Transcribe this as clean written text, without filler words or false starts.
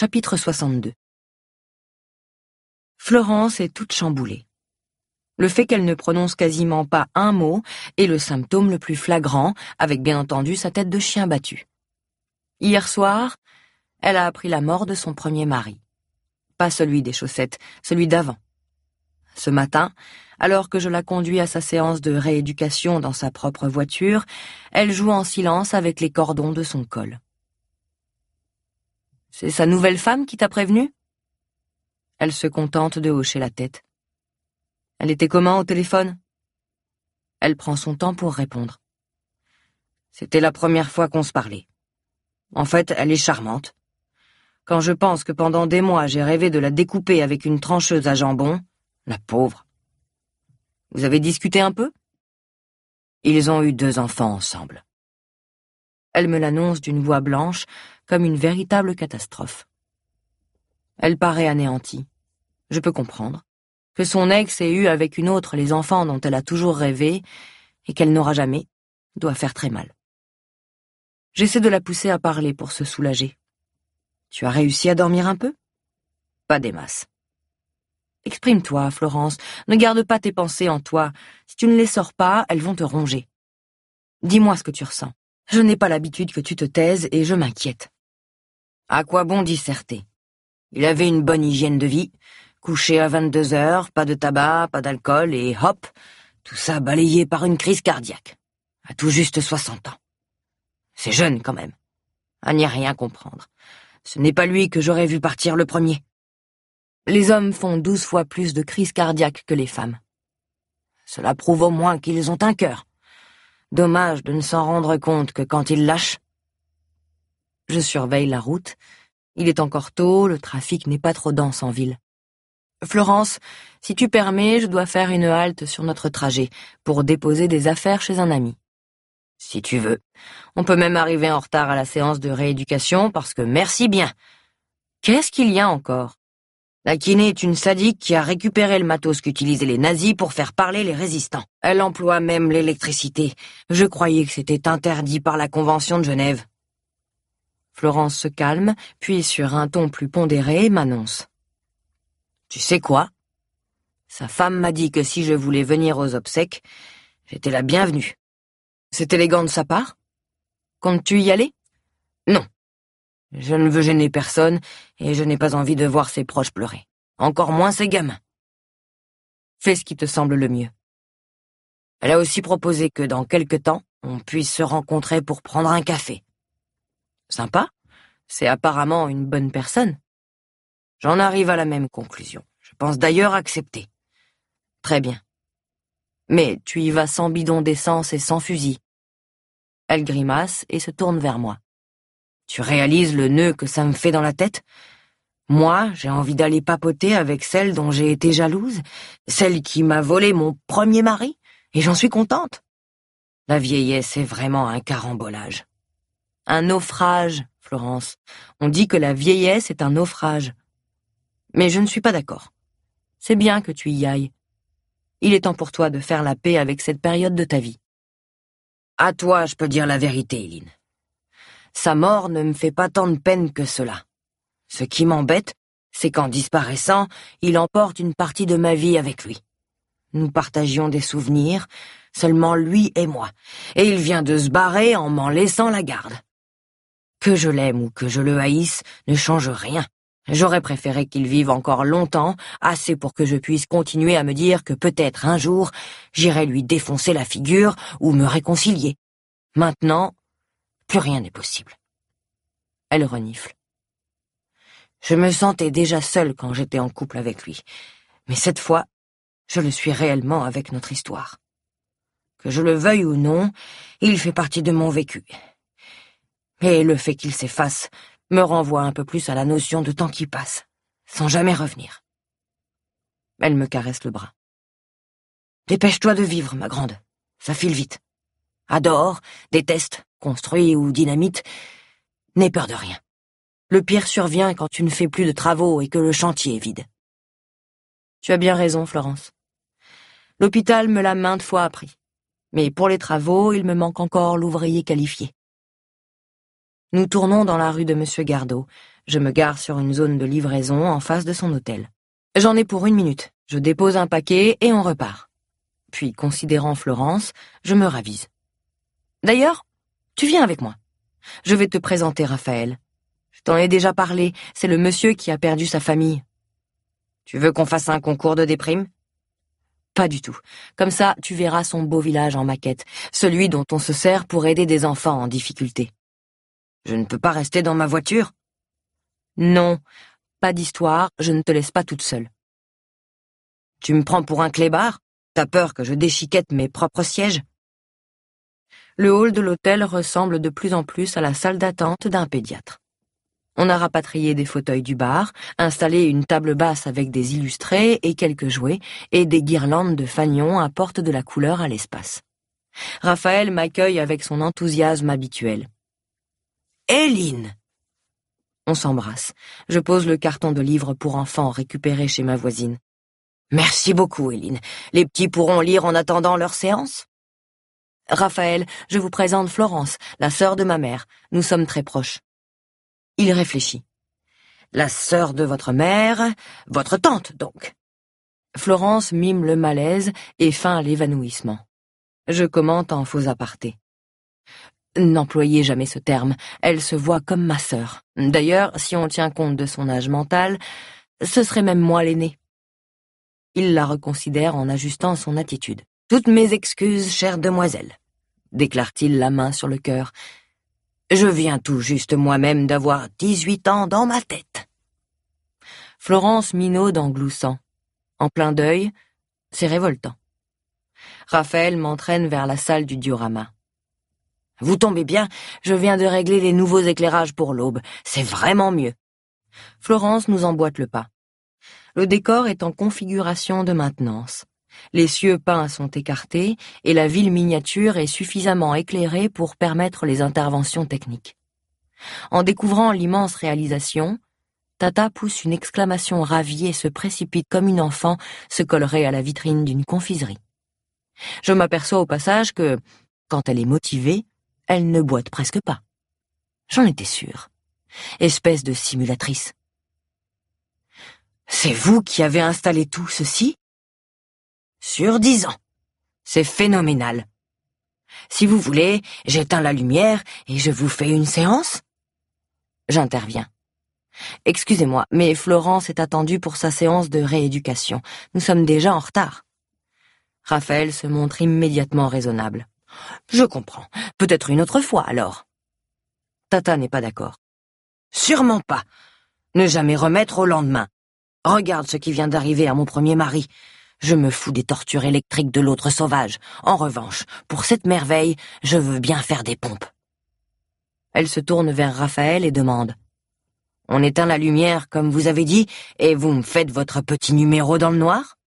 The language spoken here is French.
Chapitre 62. Florence est toute chamboulée. Le fait qu'elle ne prononce quasiment pas un mot est le symptôme le plus flagrant, avec bien entendu sa tête de chien battu. Hier soir, elle a appris la mort de son premier mari. Pas celui des chaussettes, celui d'avant. Ce matin, alors que je la conduis à sa séance de rééducation dans sa propre voiture, elle joue en silence avec les cordons de son col. « C'est sa nouvelle femme qui t'a prévenu ?» Elle se contente de hocher la tête. « Elle était comment au téléphone ?» Elle prend son temps pour répondre. « C'était la première fois qu'on se parlait. En fait, elle est charmante. Quand je pense que pendant des mois j'ai rêvé de la découper avec une trancheuse à jambon, la pauvre. Vous avez discuté un peu ? Ils ont eu 2 enfants ensemble. » Elle me l'annonce d'une voix blanche, comme une véritable catastrophe. Elle paraît anéantie. Je peux comprendre. Que son ex ait eu avec une autre les enfants dont elle a toujours rêvé, et qu'elle n'aura jamais, doit faire très mal. J'essaie de la pousser à parler pour se soulager. Tu as réussi à dormir un peu ? Pas des masses. Exprime-toi, Florence. Ne garde pas tes pensées en toi. Si tu ne les sors pas, elles vont te ronger. Dis-moi ce que tu ressens. Je n'ai pas l'habitude que tu te taises et je m'inquiète. À quoi bon disserter ? Il avait une bonne hygiène de vie, couché à 22 heures, pas de tabac, pas d'alcool et hop, tout ça balayé par une crise cardiaque. À tout juste 60 ans. C'est jeune quand même. À n'y rien comprendre. Ce n'est pas lui que j'aurais vu partir le premier. Les hommes font 12 fois plus de crises cardiaques que les femmes. Cela prouve au moins qu'ils ont un cœur. Dommage de ne s'en rendre compte que quand ils lâchent. Je surveille la route. Il est encore tôt, le trafic n'est pas trop dense en ville. Florence, si tu permets, je dois faire une halte sur notre trajet pour déposer des affaires chez un ami. Si tu veux. On peut même arriver en retard à la séance de rééducation parce que merci bien. Qu'est-ce qu'il y a encore ? La kiné est une sadique qui a récupéré le matos qu'utilisaient les nazis pour faire parler les résistants. Elle emploie même l'électricité. Je croyais que c'était interdit par la Convention de Genève. Florence se calme, puis sur un ton plus pondéré, m'annonce. Tu sais quoi ? Sa femme m'a dit que si je voulais venir aux obsèques, j'étais la bienvenue. C'est élégant de sa part ? Comptes-tu y aller ? Non. Je ne veux gêner personne et je n'ai pas envie de voir ses proches pleurer. Encore moins ses gamins. Fais ce qui te semble le mieux. Elle a aussi proposé que dans quelque temps, on puisse se rencontrer pour prendre un café. Sympa, c'est apparemment une bonne personne. J'en arrive à la même conclusion. Je pense d'ailleurs accepter. Très bien. Mais tu y vas sans bidon d'essence et sans fusil. Elle grimace et se tourne vers moi. Tu réalises le nœud que ça me fait dans la tête ? Moi, j'ai envie d'aller papoter avec celle dont j'ai été jalouse, celle qui m'a volé mon premier mari, et j'en suis contente. La vieillesse est vraiment un carambolage. Un naufrage, Florence. On dit que la vieillesse est un naufrage. Mais je ne suis pas d'accord. C'est bien que tu y ailles. Il est temps pour toi de faire la paix avec cette période de ta vie. À toi, je peux dire la vérité, Eileen. Sa mort ne me fait pas tant de peine que cela. Ce qui m'embête, c'est qu'en disparaissant, il emporte une partie de ma vie avec lui. Nous partagions des souvenirs, seulement lui et moi, et il vient de se barrer en m'en laissant la garde. Que je l'aime ou que je le haïsse ne change rien. J'aurais préféré qu'il vive encore longtemps, assez pour que je puisse continuer à me dire que peut-être un jour, j'irai lui défoncer la figure ou me réconcilier. Maintenant, plus rien n'est possible. Elle renifle. Je me sentais déjà seule quand j'étais en couple avec lui, mais cette fois, je le suis réellement avec notre histoire. Que je le veuille ou non, il fait partie de mon vécu. Et le fait qu'il s'efface me renvoie un peu plus à la notion de temps qui passe, sans jamais revenir. Elle me caresse le bras. Dépêche-toi de vivre, ma grande. Ça file vite. Adore, déteste, construit ou dynamite. N'aie peur de rien. Le pire survient quand tu ne fais plus de travaux et que le chantier est vide. Tu as bien raison, Florence. L'hôpital me l'a maintes fois appris. Mais pour les travaux, il me manque encore l'ouvrier qualifié. Nous tournons dans la rue de Monsieur Gardot. Je me gare sur une zone de livraison en face de son hôtel. J'en ai pour 1 minute. Je dépose un paquet et on repart. Puis, considérant Florence, je me ravise. D'ailleurs, tu viens avec moi. Je vais te présenter Raphaël. Je t'en ai déjà parlé, c'est le monsieur qui a perdu sa famille. Tu veux qu'on fasse un concours de déprime? Pas du tout. Comme ça, tu verras son beau village en maquette, celui dont on se sert pour aider des enfants en difficulté. Je ne peux pas rester dans ma voiture? Non, pas d'histoire, je ne te laisse pas toute seule. Tu me prends pour un clébard? T'as peur que je déchiquette mes propres sièges? Le hall de l'hôtel ressemble de plus en plus à la salle d'attente d'un pédiatre. On a rapatrié des fauteuils du bar, installé une table basse avec des illustrés et quelques jouets, et des guirlandes de fanions apportent de la couleur à l'espace. Raphaël m'accueille avec son enthousiasme habituel. « Éline !» On s'embrasse. Je pose le carton de livres pour enfants récupéré chez ma voisine. « Merci beaucoup, Éline. Les petits pourront lire en attendant leur séance ?» Raphaël, je vous présente Florence, la sœur de ma mère. Nous sommes très proches. Il réfléchit. La sœur de votre mère, votre tante, donc. Florence mime le malaise et feint l'évanouissement. Je commente en faux aparté. N'employez jamais ce terme, elle se voit comme ma sœur. D'ailleurs, si on tient compte de son âge mental, ce serait même moi l'aîné. Il la reconsidère en ajustant son attitude. « Toutes mes excuses, chère demoiselle », déclare-t-il la main sur le cœur. « Je viens tout juste moi-même d'avoir 18 ans dans ma tête. » Florence minaude en gloussant. En plein deuil, c'est révoltant. Raphaël m'entraîne vers la salle du diorama. « Vous tombez bien, je viens de régler les nouveaux éclairages pour l'aube. C'est vraiment mieux. » Florence nous emboîte le pas. Le décor est en configuration de maintenance. Les cieux peints sont écartés et la ville miniature est suffisamment éclairée pour permettre les interventions techniques. En découvrant l'immense réalisation, Tata pousse une exclamation ravie et se précipite comme une enfant se collerait à la vitrine d'une confiserie. Je m'aperçois au passage que, quand elle est motivée, elle ne boite presque pas. J'en étais sûre. Espèce de simulatrice. « C'est vous qui avez installé tout ceci ?» Sur 10 ans. C'est phénoménal. Si vous voulez, j'éteins la lumière et je vous fais une séance? J'interviens. Excusez-moi, mais Florence est attendue pour sa séance de rééducation. Nous sommes déjà en retard. Raphaël se montre immédiatement raisonnable. Je comprends. Peut-être une autre fois, alors. Tata n'est pas d'accord. Sûrement pas. Ne jamais remettre au lendemain. Regarde ce qui vient d'arriver à mon premier mari. Je me fous des tortures électriques de l'autre sauvage. En revanche, pour cette merveille, je veux bien faire des pompes. Elle se tourne vers Raphaël et demande. On éteint la lumière, comme vous avez dit, et vous me faites votre petit numéro dans le noir?